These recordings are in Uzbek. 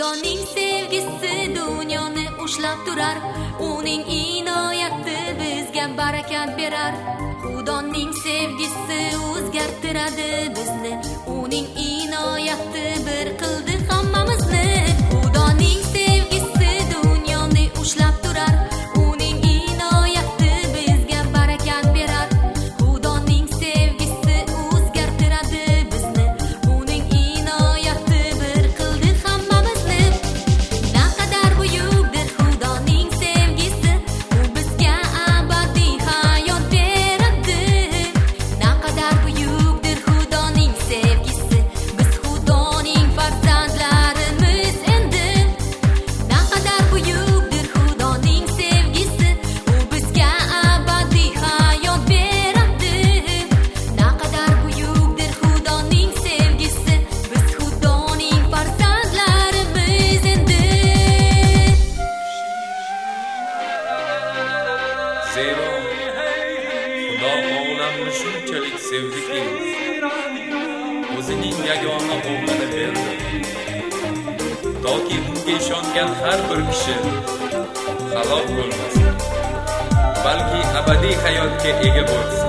Xudoning sevgisi dunyoni ushlab turar, uning inoyati bizga barakat berar. Xudoning sevgisi o'zgartiradi bizni, uning inoyati bir qildi hammamizni. Xudoning sevgisi dunyoni ushlab turar, uning inoyati bizga barakat berar. Xudoning sevgisi o'zgartiradi bizni, uning inoyati bir qildi hammamizni. Naqadar buyukdir Xudoning sevgisi, u bizga abadiy hayot beradi. Naqadar buyukdir Xudoning sevgisi, biz Xudoning farzandlarimiz endi. Naqadar buyukdir Xudoning sevgisi, u bizga abadiy hayot beradi. Naqadar buyukdir Xudoning sevgisi, biz Xudoning farzandlarimiz endi. Zero Xudo olamni shunchalik sevdiki, o'zining yagona o'g'lini berdi, toki unga ishongan har bir kishi halok bo'lmasin, balki abadiy hayotga ega bo'lsin.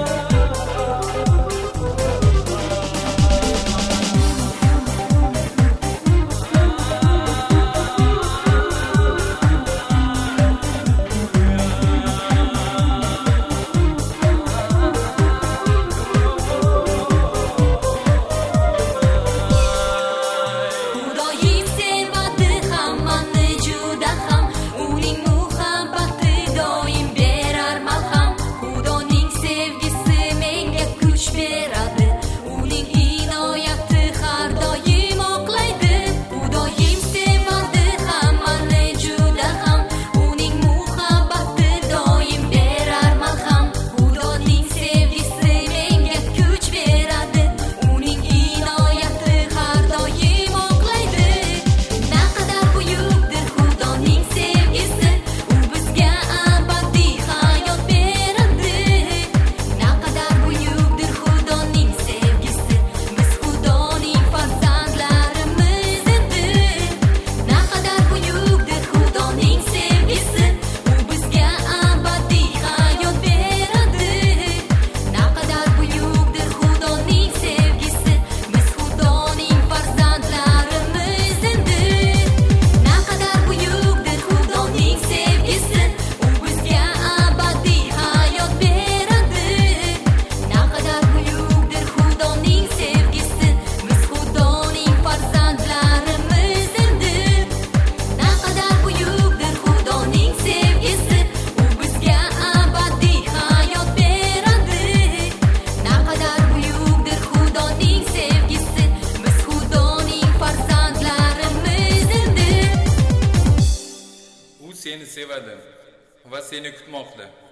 Xudoyim sevadi hammani juda ham, uning muhabbati doim berar malham. Xudoning sevgisi menga kuch beradi, uning inoyati har doim oqlaydi. Xudoyim sevadi hammani juda ham, uning muhabbati doim berar malham. Xudoning sevgisi menga kuch beradi, uning inoyati har doim oqlaydi. Naqadar buyukdir Xudoning sevgisi, u bizga abadiy hayot beradi. Naqadar buyukdir Xudoning sevgisi, biz Xudoning farzandlarimiz endi. Naqadar buyukdir Xudoning sevgisi, u bizga abadiy hayot beradi. Naqadar buyukdir Xudoning sevgisi, biz Xudoning farzandlarimiz endi. Naqadar buyukdir Xudoning sevgisi, u bizga abadiy hayot beradi. Naqadar buyukdir Xudoning sevgisi, biz Xudoning farzandlarimiz endi. Naqadar buyukdir Xudoning sevgisi, u bizga abadiy hayot beradi. Naqadar buyukdir Xudoning sevgisi, biz Xudoning farzandlarimiz endi. U seni sevadi va seni kutmoqda.